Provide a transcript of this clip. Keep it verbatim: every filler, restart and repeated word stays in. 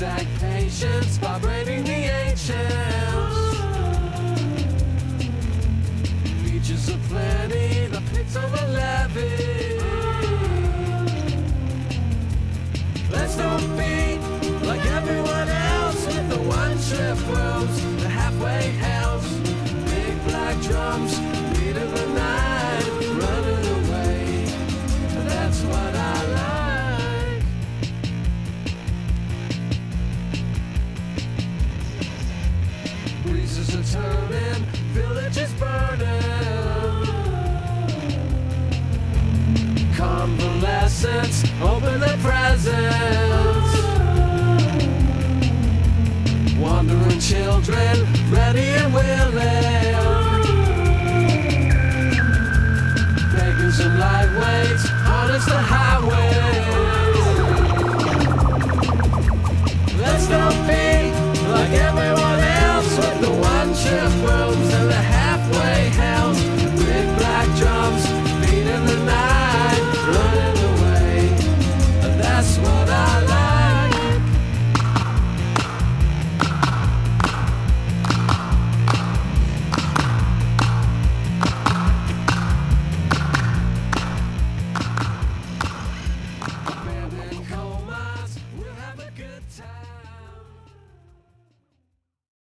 Exact patience, vibrating the ancients. Beaches of plenty, the pits of a levee. Let's don't be like everyone else with the one-trip rooms, the halfway house, big black drums, beat of the night, running away. That's what I like. Breezes are turning, villages burning. Convalescents open their presents. Wandering children, ready and willing. Making some lightweights, harness the high.